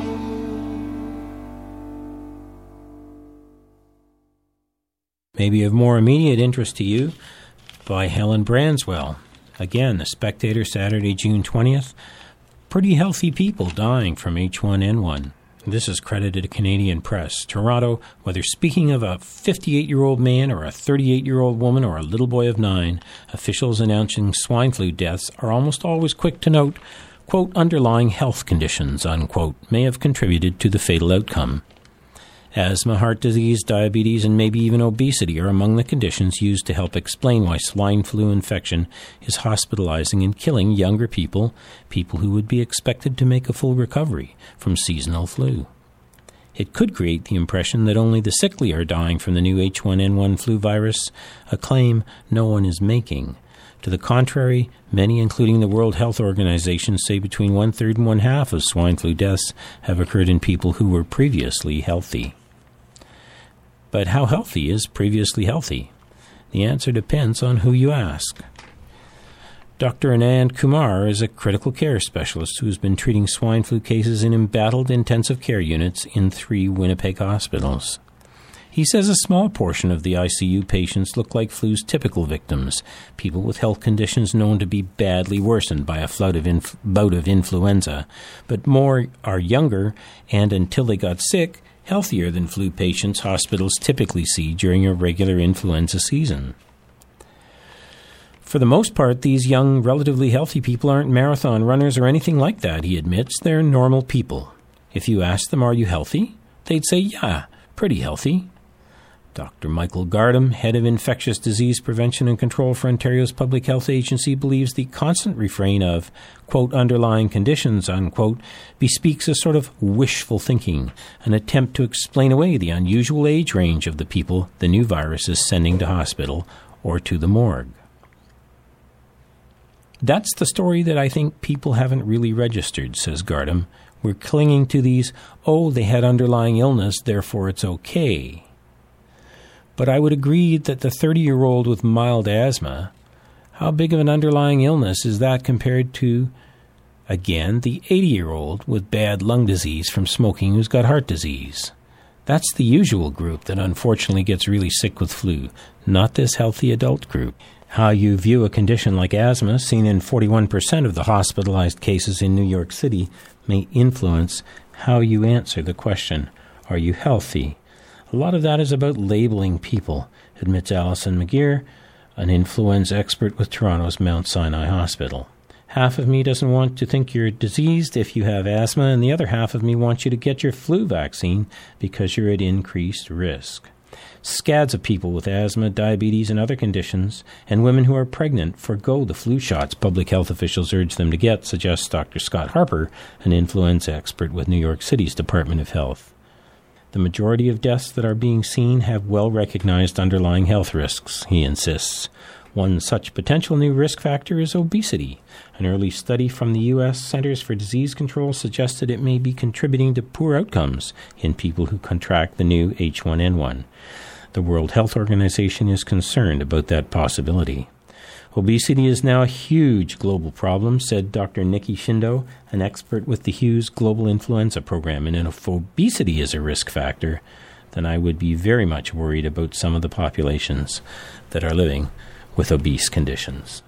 Maybe of more immediate interest to you, by Helen Branswell. Again, The Spectator, Saturday, June twentieth. Pretty healthy people dying from H one N one. This is credited to Canadian Press. Toronto, whether speaking of a fifty-eight-year-old man or a thirty-eight-year-old woman or a little boy of nine, officials announcing swine flu deaths are almost always quick to note, quote, underlying health conditions, unquote, may have contributed to the fatal outcome. Asthma, heart disease, diabetes, and maybe even obesity are among the conditions used to help explain why swine flu infection is hospitalizing and killing younger people, people who would be expected to make a full recovery from seasonal flu. It could create the impression that only the sickly are dying from the new H one N one flu virus, a claim no one is making. To the contrary, many, including the World Health Organization, say between one-third and one-half of swine flu deaths have occurred in people who were previously healthy. But how healthy is previously healthy? The answer depends on who you ask. Doctor Anand Kumar is a critical care specialist who has been treating swine flu cases in embattled intensive care units in three Winnipeg hospitals. He says a small portion of the I C U patients look like flu's typical victims, people with health conditions known to be badly worsened by a flout of inf- bout of influenza, but more are younger and, until they got sick, healthier than flu patients hospitals typically see during a regular influenza season. For the most part, these young, relatively healthy people aren't marathon runners or anything like that, he admits. They're normal people. If you ask them, are you healthy? They'd say, yeah, pretty healthy. Doctor Michael Gardam, head of infectious disease prevention and control for Ontario's Public Health Agency, believes the constant refrain of, quote, underlying conditions, unquote, bespeaks a sort of wishful thinking, an attempt to explain away the unusual age range of the people the new virus is sending to hospital or to the morgue. That's the story that I think people haven't really registered, says Gardam. We're clinging to these, oh, they had underlying illness, therefore it's okay. But I would agree that the thirty-year-old with mild asthma, how big of an underlying illness is that compared to, again, the eighty-year-old with bad lung disease from smoking who's got heart disease? That's the usual group that unfortunately gets really sick with flu, not this healthy adult group. How you view a condition like asthma, seen in forty-one percent of the hospitalized cases in New York City, may influence how you answer the question, are you healthy? A lot of that is about labeling people, admits Alison McGeer, an influenza expert with Toronto's Mount Sinai Hospital. Half of me doesn't want to think you're diseased if you have asthma, and the other half of me wants you to get your flu vaccine because you're at increased risk. Scads of people with asthma, diabetes, and other conditions, and women who are pregnant forgo the flu shots public health officials urge them to get, suggests Doctor Scott Harper, an influenza expert with New York City's Department of Health. The majority of deaths that are being seen have well-recognized underlying health risks, he insists. One such potential new risk factor is obesity. An early study from the U S Centers for Disease Control suggested it may be contributing to poor outcomes in people who contract the new H one N one. The World Health Organization is concerned about that possibility. Obesity is now a huge global problem, said Doctor Nikki Shindo, an expert with the Hughes Global Influenza Program. And if obesity is a risk factor, then I would be very much worried about some of the populations that are living with obese conditions.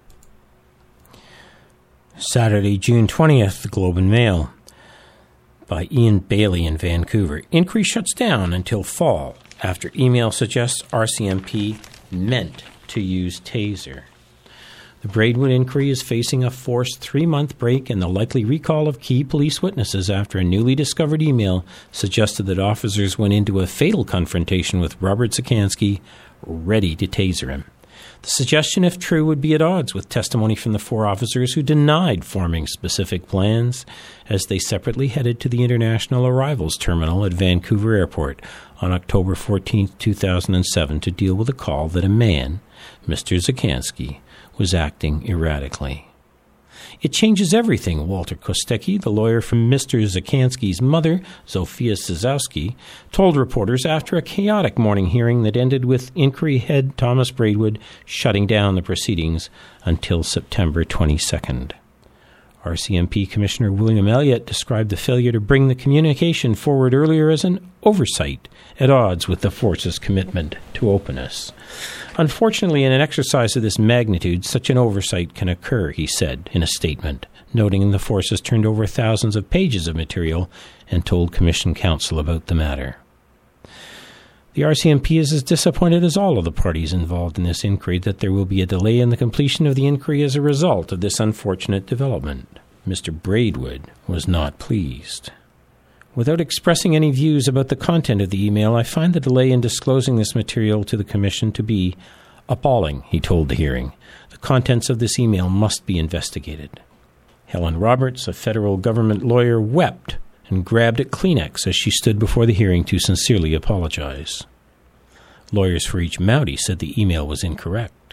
Saturday, June twentieth, the Globe and Mail, by Ian Bailey in Vancouver. Inquiry shuts down until fall after email suggests R C M P meant to use taser. The Braidwood inquiry is facing a forced three-month break and the likely recall of key police witnesses after a newly discovered email suggested that officers went into a fatal confrontation with Robert Zakansky, ready to taser him. The suggestion, if true, would be at odds with testimony from the four officers who denied forming specific plans as they separately headed to the International Arrivals Terminal at Vancouver Airport on October fourteenth, two thousand seven to deal with a call that a man, Mister Zakansky, was acting erratically. It changes everything, Walter Kostecki, the lawyer from Mister Zakansky's mother, Zofia Szaszowski, told reporters after a chaotic morning hearing that ended with inquiry head Thomas Braidwood shutting down the proceedings until September twenty-second. R C M P Commissioner William Elliott described the failure to bring the communication forward earlier as an oversight at odds with the force's commitment to openness. Unfortunately, in an exercise of this magnitude, such an oversight can occur, he said in a statement, noting the force has turned over thousands of pages of material and told Commission counsel about the matter. The R C M P is as disappointed as all of the parties involved in this inquiry that there will be a delay in the completion of the inquiry as a result of this unfortunate development. Mister Braidwood was not pleased. Without expressing any views about the content of the email, I find the delay in disclosing this material to the Commission to be appalling, he told the hearing. The contents of this email must be investigated. Helen Roberts, a federal government lawyer, wept and grabbed at Kleenex as she stood before the hearing to sincerely apologize. Lawyers for each Mountie said the email was incorrect.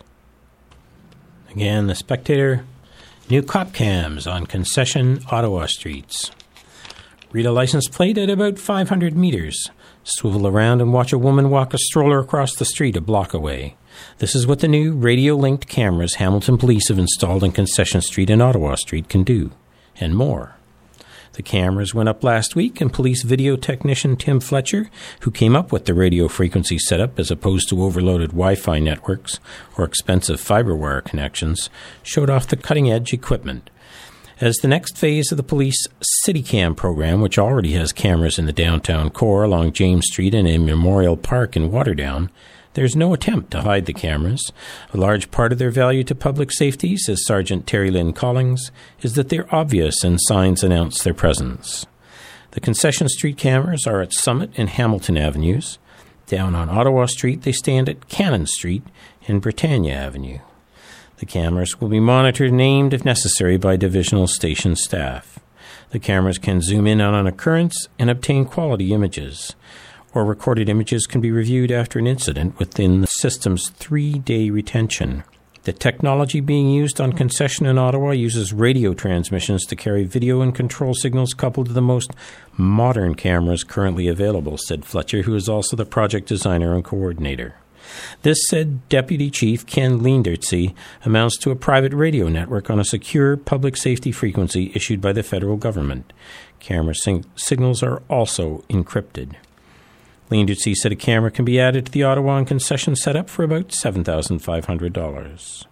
Again, The Spectator. New cop cams on concession Ottawa streets. Read a license plate at about five hundred meters. Swivel around and watch a woman walk a stroller across the street a block away. This is what the new radio-linked cameras Hamilton Police have installed on Concession Street and Ottawa Street can do, and more. The cameras went up last week, and police video technician Tim Fletcher, who came up with the radio frequency setup as opposed to overloaded Wi-Fi networks or expensive fiber wire connections, showed off the cutting-edge equipment. As the next phase of the police CityCam program, which already has cameras in the downtown core along James Street and in Memorial Park in Waterdown, there's no attempt to hide the cameras. A large part of their value to public safety, says Sergeant Terry Lynn Collings, is that they're obvious and signs announce their presence. The Concession Street cameras are at Summit and Hamilton Avenues. Down on Ottawa Street, they stand at Cannon Street and Britannia Avenue. The cameras will be monitored and aimed, if necessary, by divisional station staff. The cameras can zoom in on an occurrence and obtain quality images, or recorded images can be reviewed after an incident within the system's three-day retention. The technology being used on Concession in Ottawa uses radio transmissions to carry video and control signals coupled to the most modern cameras currently available, said Fletcher, who is also the project designer and coordinator. This, said Deputy Chief Ken Leendertsy, amounts to a private radio network on a secure public safety frequency issued by the federal government. Camera sing- signals are also encrypted. Leendertsy said a camera can be added to the Ottawa and Concession setup for about seven thousand five hundred dollars.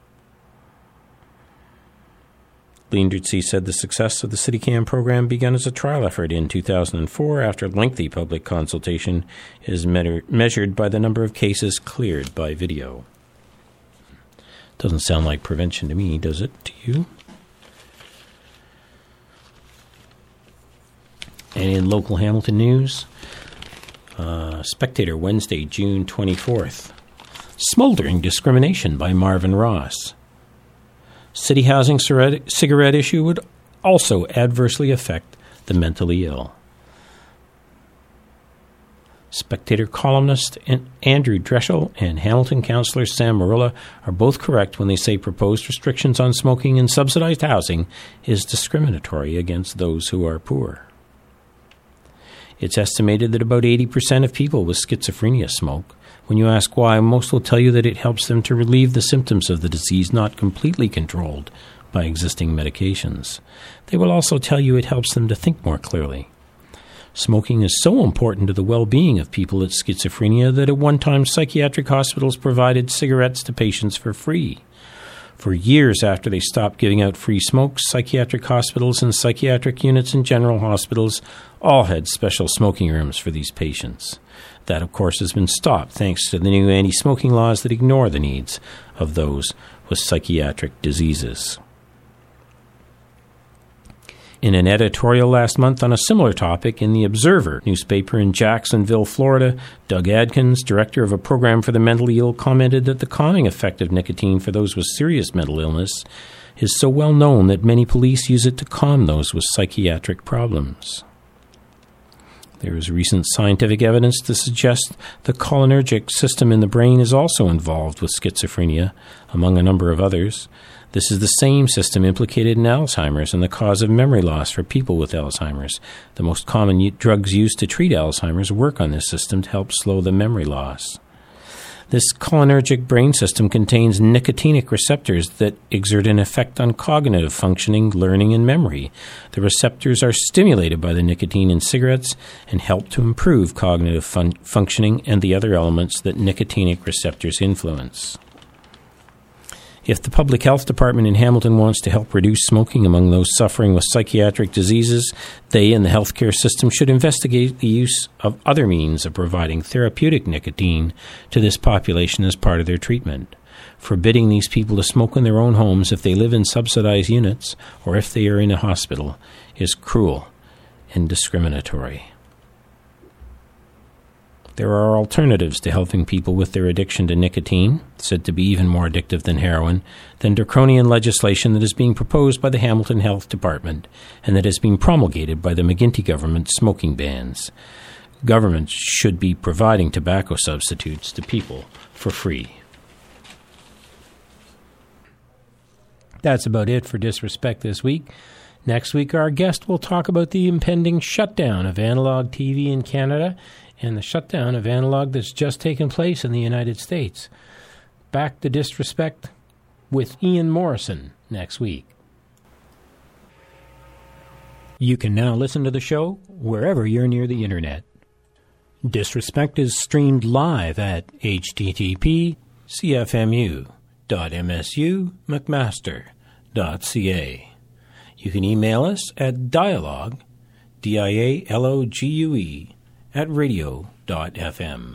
Leendertsy said the success of the CityCam program began as a trial effort in two thousand four after lengthy public consultation is me- measured by the number of cases cleared by video. Doesn't sound like prevention to me, does it to you? And in local Hamilton news, uh, Spectator, Wednesday, June twenty-fourth. Smoldering discrimination by Marvin Ross. City housing cigarette issue would also adversely affect the mentally ill. Spectator columnist Andrew Dreschel and Hamilton councillor Sam Marilla are both correct when they say proposed restrictions on smoking in subsidized housing is discriminatory against those who are poor. It's estimated that about eighty percent of people with schizophrenia smoke. When you ask why, most will tell you that it helps them to relieve the symptoms of the disease not completely controlled by existing medications. They will also tell you it helps them to think more clearly. Smoking is so important to the well-being of people with schizophrenia that at one time psychiatric hospitals provided cigarettes to patients for free. For years after they stopped giving out free smokes, psychiatric hospitals and psychiatric units in general hospitals all had special smoking rooms for these patients. That, of course, has been stopped thanks to the new anti-smoking laws that ignore the needs of those with psychiatric diseases. In an editorial last month on a similar topic in The Observer newspaper in Jacksonville, Florida, Doug Adkins, director of a program for the mentally ill, commented that the calming effect of nicotine for those with serious mental illness is so well known that many police use it to calm those with psychiatric problems. There is recent scientific evidence to suggest the cholinergic system in the brain is also involved with schizophrenia, among a number of others. This is the same system implicated in Alzheimer's and the cause of memory loss for people with Alzheimer's. The most common u- drugs used to treat Alzheimer's work on this system to help slow the memory loss. This cholinergic brain system contains nicotinic receptors that exert an effect on cognitive functioning, learning, and memory. The receptors are stimulated by the nicotine in cigarettes and help to improve cognitive fun- functioning and the other elements that nicotinic receptors influence. If the Public Health Department in Hamilton wants to help reduce smoking among those suffering with psychiatric diseases, they and the healthcare system should investigate the use of other means of providing therapeutic nicotine to this population as part of their treatment. Forbidding these people to smoke in their own homes if they live in subsidized units or if they are in a hospital is cruel and discriminatory. There are alternatives to helping people with their addiction to nicotine, said to be even more addictive than heroin, than draconian legislation that is being proposed by the Hamilton Health Department and that is being promulgated by the McGuinty government's smoking bans. Governments should be providing tobacco substitutes to people for free. That's about it for Disrespect this week. Next week, our guest will talk about the impending shutdown of analog T V in Canada and the shutdown of analog that's just taken place in the United States. Back to Disrespect with Ian Morrison next week. You can now listen to the show wherever you're near the internet. Disrespect is streamed live at h t t p c f m u dot m s u mcmaster dot c a. You can email us at dialogue, D I A L O G U E, at radio dot f m.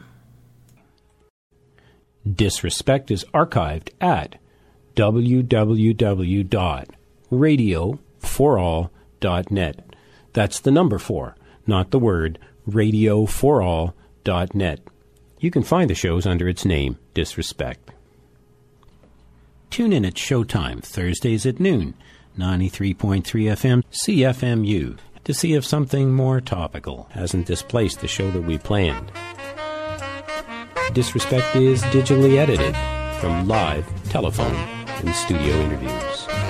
Disrespect is archived at w w w dot radio for all dot net. That's the number four, not the word, radio for all dot net. You can find the shows under its name, Disrespect. Tune in at Showtime, Thursdays at noon, ninety-three point three F M, C F M U, to see if something more topical hasn't displaced the show that we planned. Disrespect is digitally edited from live, telephone, and studio interviews.